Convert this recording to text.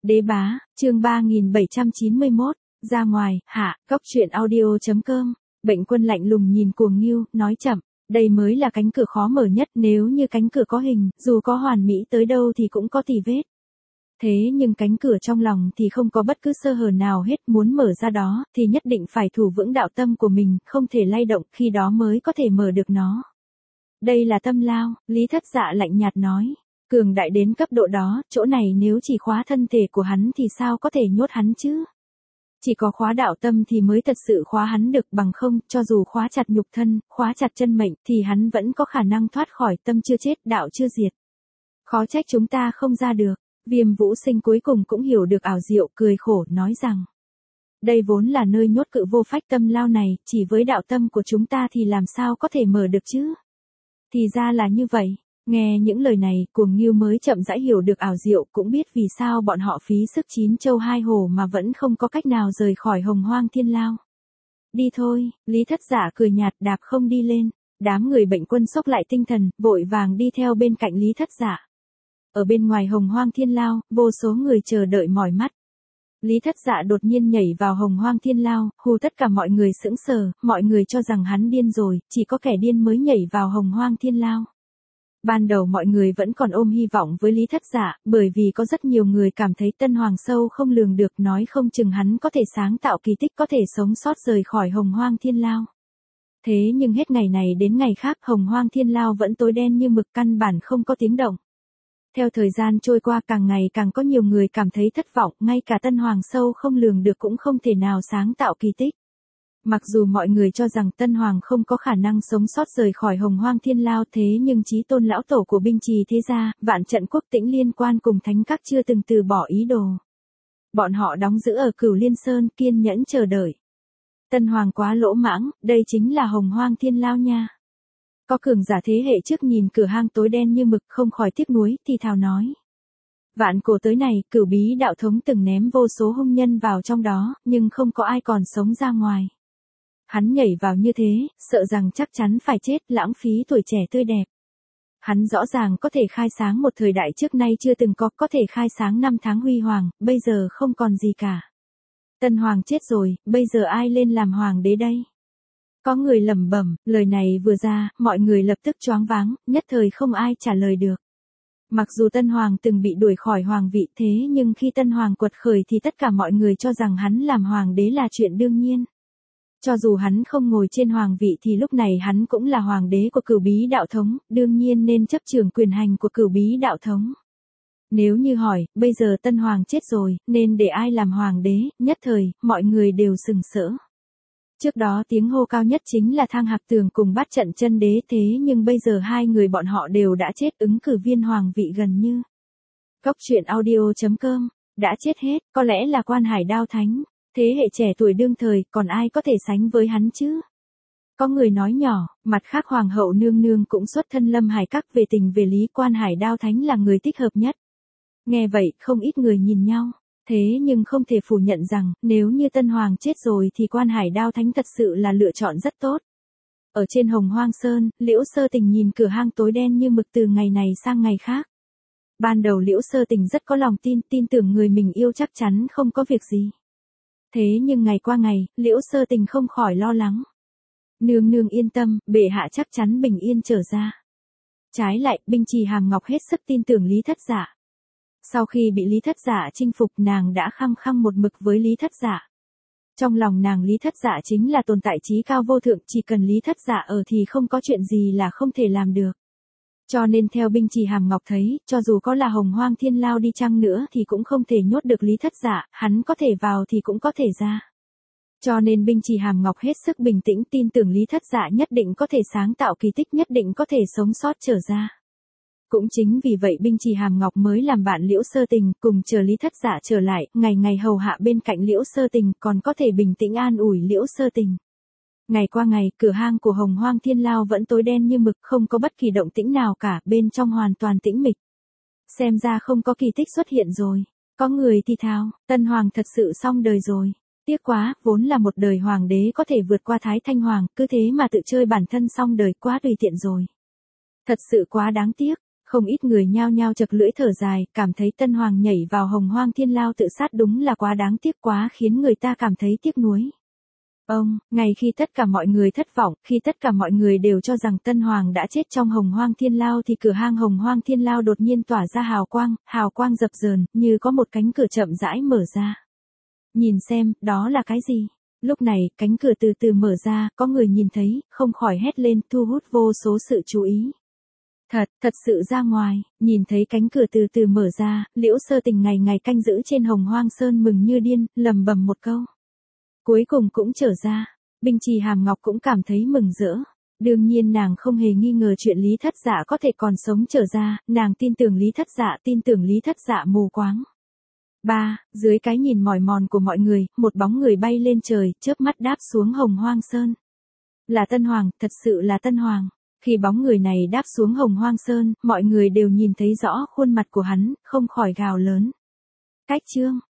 Đế bá, chương 3791, ra ngoài, hạ, góc truyện audio.com, Bệnh Quân lạnh lùng nhìn Cuồng Ngưu, nói chậm, đây mới là cánh cửa khó mở nhất, nếu như cánh cửa có hình, dù có hoàn mỹ tới đâu thì cũng có tì vết. Thế nhưng cánh cửa trong lòng thì không có bất cứ sơ hở nào hết, muốn mở ra đó, thì nhất định phải thủ vững đạo tâm của mình, không thể lay động, khi đó mới có thể mở được nó. Đây là tâm lao, Lý Thất Dạ lạnh nhạt nói. Cường đại đến cấp độ đó, chỗ này nếu chỉ khóa thân thể của hắn thì sao có thể nhốt hắn chứ? Chỉ có khóa đạo tâm thì mới thật sự khóa hắn được, bằng không, cho dù khóa chặt nhục thân, khóa chặt chân mệnh, thì hắn vẫn có khả năng thoát khỏi, tâm chưa chết, đạo chưa diệt. Khó trách chúng ta không ra được. Viêm Vũ Sinh cuối cùng cũng hiểu được ảo diệu, cười khổ, nói rằng. Đây vốn là nơi nhốt cự vô phách tâm lao này, chỉ với đạo tâm của chúng ta thì làm sao có thể mở được chứ? Thì ra là như vậy. Nghe những lời này, Cuồng Ngưu mới chậm rãi hiểu được ảo diệu, cũng biết vì sao bọn họ phí sức 9 châu 2 hổ mà vẫn không có cách nào rời khỏi Hồng Hoang Thiên Lao. Đi thôi, Lý Thất Dạ cười nhạt, đạp không đi lên. Đám người Bệnh Quân xốc lại tinh thần, vội vàng đi theo bên cạnh Lý Thất Dạ. Ở bên ngoài Hồng Hoang Thiên Lao, vô số người chờ đợi mỏi mắt. Lý Thất Dạ đột nhiên nhảy vào Hồng Hoang Thiên Lao, hù tất cả mọi người sững sờ, mọi người cho rằng hắn điên rồi, chỉ có kẻ điên mới nhảy vào Hồng Hoang Thiên Lao. Ban đầu mọi người vẫn còn ôm hy vọng với Lý Thất Dạ, bởi vì có rất nhiều người cảm thấy Tân Hoàng sâu không lường được, nói không chừng hắn có thể sáng tạo kỳ tích, có thể sống sót rời khỏi Hồng Hoang Thiên Lao. Thế nhưng hết ngày này đến ngày khác, Hồng Hoang Thiên Lao vẫn tối đen như mực, căn bản không có tiếng động. Theo thời gian trôi qua, càng ngày càng có nhiều người cảm thấy thất vọng, ngay cả Tân Hoàng sâu không lường được cũng không thể nào sáng tạo kỳ tích. Mặc dù mọi người cho rằng Tân Hoàng không có khả năng sống sót rời khỏi Hồng Hoang Thiên Lao, thế nhưng Chí Tôn lão tổ của Binh Trì Thế Gia, Vạn Trận Quốc Tĩnh Liên Quan cùng Thánh Các chưa từng từ bỏ ý đồ. Bọn họ đóng giữ ở Cửu Liên Sơn, kiên nhẫn chờ đợi. Tân Hoàng quá lỗ mãng, đây chính là Hồng Hoang Thiên Lao nha. Có cường giả thế hệ trước nhìn cửa hang tối đen như mực, không khỏi tiếc nuối, thì thào nói. Vạn cổ tới này, Cửu Bí đạo thống từng ném vô số hung nhân vào trong đó, nhưng không có ai còn sống ra ngoài. Hắn nhảy vào như thế, sợ rằng chắc chắn phải chết, lãng phí tuổi trẻ tươi đẹp. Hắn rõ ràng có thể khai sáng một thời đại trước nay chưa từng có thể khai sáng năm tháng huy hoàng, bây giờ không còn gì cả. Tân Hoàng chết rồi, bây giờ ai lên làm hoàng đế đây? Có người lẩm bẩm, lời này vừa ra, mọi người lập tức choáng váng, nhất thời không ai trả lời được. Mặc dù Tân Hoàng từng bị đuổi khỏi hoàng vị, thế nhưng khi Tân Hoàng quật khởi thì tất cả mọi người cho rằng hắn làm hoàng đế là chuyện đương nhiên. Cho dù hắn không ngồi trên hoàng vị thì lúc này hắn cũng là hoàng đế của Cửu Bí đạo thống, đương nhiên nên chấp trưởng quyền hành của Cửu Bí đạo thống. Nếu như hỏi, bây giờ Tân Hoàng chết rồi, nên để ai làm hoàng đế, nhất thời, mọi người đều sừng sỡ. Trước đó tiếng hô cao nhất chính là Thang Hạc Tường cùng Bát Trận Chân Đế, thế nhưng bây giờ hai người bọn họ đều đã chết, ứng cử viên hoàng vị gần như. Góc truyện audio.com, đã chết hết, có lẽ là Quan Hải Đao Thánh. Thế hệ trẻ tuổi đương thời, còn ai có thể sánh với hắn chứ? Có người nói nhỏ, mặt khác Hoàng hậu nương nương cũng xuất thân Lâm Hải Các, về tình về lý Quan Hải Đao Thánh là người thích hợp nhất. Nghe vậy, không ít người nhìn nhau. Thế nhưng không thể phủ nhận rằng, nếu như Tân Hoàng chết rồi thì Quan Hải Đao Thánh thật sự là lựa chọn rất tốt. Ở trên Hồng Hoang Sơn, Liễu Sơ Tình nhìn cửa hang tối đen như mực từ ngày này sang ngày khác. Ban đầu Liễu Sơ Tình rất có lòng tin tưởng người mình yêu chắc chắn không có việc gì. Thế nhưng ngày qua ngày, Liễu Sơ Tình không khỏi lo lắng. Nương nương yên tâm, bệ hạ chắc chắn bình yên trở ra. Trái lại, Binh Trì Hàm Ngọc hết sức tin tưởng Lý Thất Dạ. Sau khi bị Lý Thất Dạ chinh phục, nàng đã khăng khăng một mực với Lý Thất Dạ. Trong lòng nàng Lý Thất Dạ chính là tồn tại trí cao vô thượng, chỉ cần Lý Thất Dạ ở thì không có chuyện gì là không thể làm được. Cho nên theo Binh Trì Hàm Ngọc thấy, cho dù có là Hồng Hoang Thiên Lao đi chăng nữa thì cũng không thể nhốt được Lý Thất Dạ, hắn có thể vào thì cũng có thể ra. Cho nên Binh Trì Hàm Ngọc hết sức bình tĩnh, tin tưởng Lý Thất Dạ nhất định có thể sáng tạo kỳ tích, nhất định có thể sống sót trở ra. Cũng chính vì vậy Binh Trì Hàm Ngọc mới làm bạn Liễu Sơ Tình, cùng chờ Lý Thất Dạ trở lại, ngày ngày hầu hạ bên cạnh Liễu Sơ Tình, còn có thể bình tĩnh an ủi Liễu Sơ Tình. Ngày qua ngày, cửa hang của Hồng Hoang Thiên Lao vẫn tối đen như mực, không có bất kỳ động tĩnh nào cả, bên trong hoàn toàn tĩnh mịch. Xem ra không có kỳ tích xuất hiện rồi. Có người thì thào, Tân Hoàng thật sự xong đời rồi. Tiếc quá, vốn là một đời hoàng đế có thể vượt qua Thái Thanh Hoàng, cứ thế mà tự chơi bản thân xong đời, quá tùy tiện rồi. Thật sự quá đáng tiếc. Không ít người nhao nhao chật lưỡi thở dài, cảm thấy Tân Hoàng nhảy vào Hồng Hoang Thiên Lao tự sát đúng là quá đáng tiếc, quá khiến người ta cảm thấy tiếc nuối. Ngày khi tất cả mọi người thất vọng, khi tất cả mọi người đều cho rằng Tân Hoàng đã chết trong Hồng Hoang Thiên Lao thì cửa hang Hồng Hoang Thiên Lao đột nhiên tỏa ra hào quang dập dờn, như có một cánh cửa chậm rãi mở ra. Nhìn xem, đó là cái gì? Lúc này, cánh cửa từ từ mở ra, có người nhìn thấy, không khỏi hét lên, thu hút vô số sự chú ý. Thật sự ra ngoài, nhìn thấy cánh cửa từ từ mở ra, Liễu Sơ Tình ngày ngày canh giữ trên Hồng Hoang Sơn mừng như điên, lầm bầm một câu. Cuối cùng cũng trở ra, Binh Trì Hàm Ngọc cũng cảm thấy mừng rỡ. Đương nhiên nàng không hề nghi ngờ chuyện Lý Thất Dạ có thể còn sống trở ra, nàng tin tưởng Lý Thất Dạ mù quáng. Dưới cái nhìn mỏi mòn của mọi người, một bóng người bay lên trời, chớp mắt đáp xuống Hồng Hoang Sơn. Là Tân Hoàng, thật sự là Tân Hoàng. Khi bóng người này đáp xuống Hồng Hoang Sơn, mọi người đều nhìn thấy rõ khuôn mặt của hắn, không khỏi gào lớn. Cách chương